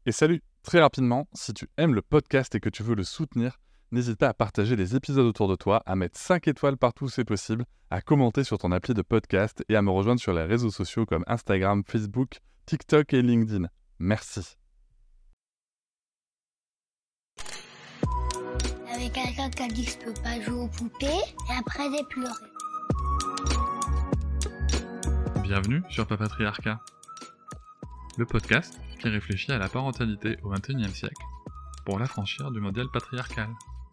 Et salut, très rapidement, si tu aimes le podcast et que tu veux le soutenir, n'hésite pas à partager les épisodes autour de toi, à mettre 5 étoiles partout où c'est possible, à commenter sur ton appli de podcast et à me rejoindre sur les réseaux sociaux comme Instagram, Facebook, TikTok et LinkedIn. Merci. Il y avait quelqu'un qui a dit que je peux pas jouer aux poupées et après j'ai pleuré. Bienvenue sur Papatriarcat, le podcast qui réfléchit à la parentalité au XXIe siècle pour l'affranchir du modèle patriarcal.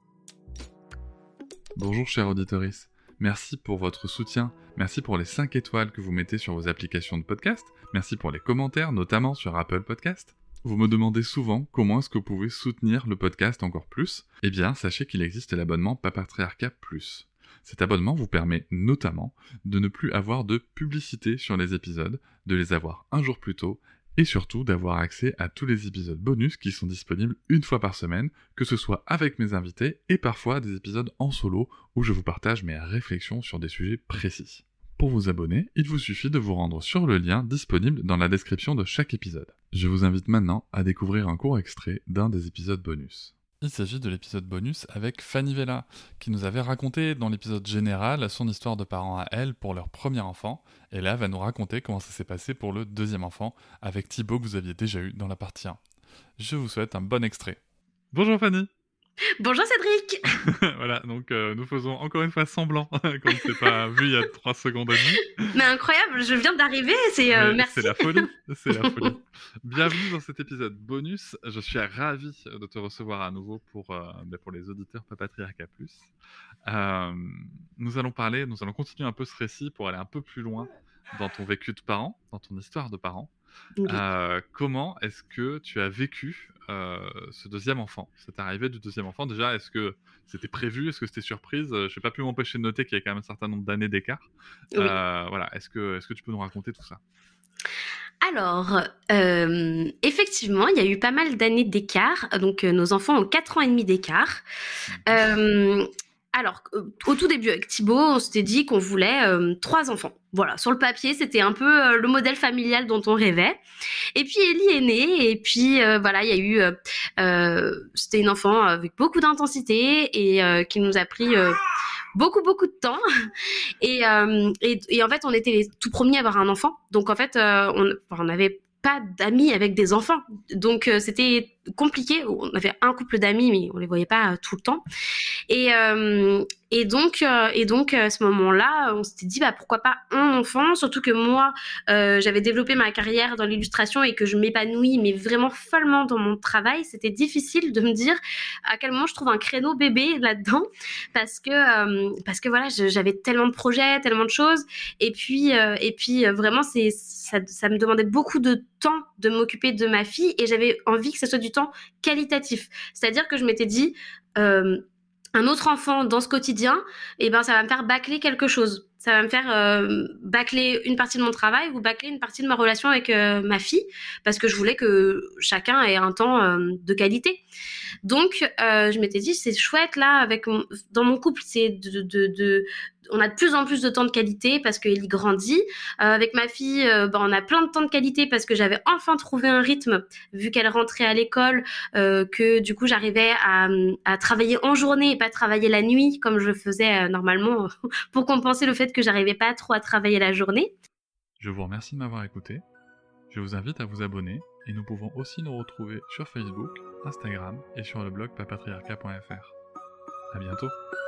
Bonjour chers auditoris, merci pour votre soutien, merci pour les 5 étoiles que vous mettez sur vos applications de podcast, merci pour les commentaires, notamment sur Apple Podcast. Vous me demandez souvent comment est-ce que vous pouvez soutenir le podcast encore plus. Eh bien, sachez qu'il existe l'abonnement Papatriarcat Plus. Cet abonnement vous permet notamment de ne plus avoir de publicité sur les épisodes, de les avoir un jour plus tôt, et surtout d'avoir accès à tous les épisodes bonus qui sont disponibles une fois par semaine, que ce soit avec mes invités et parfois des épisodes en solo où je vous partage mes réflexions sur des sujets précis. Pour vous abonner, il vous suffit de vous rendre sur le lien disponible dans la description de chaque épisode. Je vous invite maintenant à découvrir un court extrait d'un des épisodes bonus. Il s'agit de l'épisode bonus avec Fanny Vella, qui nous avait raconté dans l'épisode général son histoire de parents à elle pour leur premier enfant, et là va nous raconter comment ça s'est passé pour le deuxième enfant, avec Thibaut que vous aviez déjà eu dans la partie 1. Je vous souhaite un bon extrait. Bonjour Fanny. Bonjour Cédric. Voilà, donc nous faisons encore une fois semblant qu'on ne s'est pas vu il y a 3 secondes et demie. Mais incroyable, je viens d'arriver, merci. C'est la folie, c'est la folie. Bienvenue dans cet épisode bonus. Je suis ravi de te recevoir à nouveau pour les auditeurs Papatriarcat Plus. Nous allons continuer un peu ce récit pour aller un peu plus loin dans ton vécu de parent, dans ton histoire de parent. Oui. Comment est-ce que tu as vécu ce deuxième enfant, cette arrivée du deuxième enfant? Déjà, est-ce que c'était prévu? Est-ce que c'était surprise? Je n'ai pas pu m'empêcher de noter qu'il y a quand même un certain nombre d'années d'écart. Oui. Voilà, est-ce que tu peux nous raconter tout ça? Alors, effectivement, il y a eu pas mal d'années d'écart. Donc, nos enfants ont 4 ans et demi d'écart. Alors, au tout début, avec Thibaut, on s'était dit qu'on voulait 3 enfants. Voilà, sur le papier, c'était un peu le modèle familial dont on rêvait. Et puis, Ellie est née, et puis, voilà, il y a eu... c'était une enfant avec beaucoup d'intensité et qui nous a pris... beaucoup de temps et en fait on était les tout premiers à avoir un enfant, donc en fait on n'avait pas d'amis avec des enfants, donc c'était compliqué. On avait un couple d'amis mais on les voyait pas tout le temps et donc à ce moment-là on s'était dit pourquoi pas un enfant, surtout que moi j'avais développé ma carrière dans l'illustration et que je m'épanouis mais vraiment follement dans mon travail. C'était difficile de me dire à quel moment je trouve un créneau bébé là-dedans parce que voilà, j'avais tellement de projets, tellement de choses et puis vraiment ça me demandait beaucoup de temps de m'occuper de ma fille et j'avais envie que ce soit du temps qualitatif, c'est-à-dire que je m'étais dit un autre enfant dans ce quotidien, ça va me faire bâcler quelque chose. Ça va me faire bâcler une partie de mon travail ou bâcler une partie de ma relation avec ma fille, parce que je voulais que chacun ait un temps de qualité. Donc, je m'étais dit, c'est chouette là, dans mon couple, c'est on a de plus en plus de temps de qualité parce qu'Ellie grandit. Avec ma fille, on a plein de temps de qualité parce que j'avais enfin trouvé un rythme, vu qu'elle rentrait à l'école, que du coup j'arrivais à travailler en journée et pas travailler la nuit comme je faisais normalement pour compenser le fait que j'arrivais pas trop à travailler la journée. Je vous remercie de m'avoir écouté. Je vous invite à vous abonner et nous pouvons aussi nous retrouver sur Facebook, Instagram et sur le blog papatriarcat.fr. À bientôt.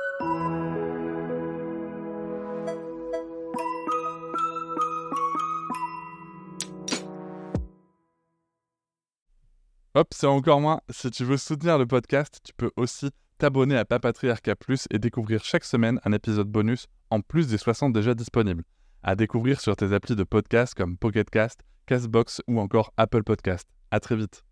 Hop, c'est encore moins. Si tu veux soutenir le podcast, tu peux aussi t'abonner à Papatriarcat Plus et découvrir chaque semaine un épisode bonus en plus des 60 déjà disponibles. À découvrir sur tes applis de podcast comme Pocket Cast, Castbox ou encore Apple Podcast. À très vite.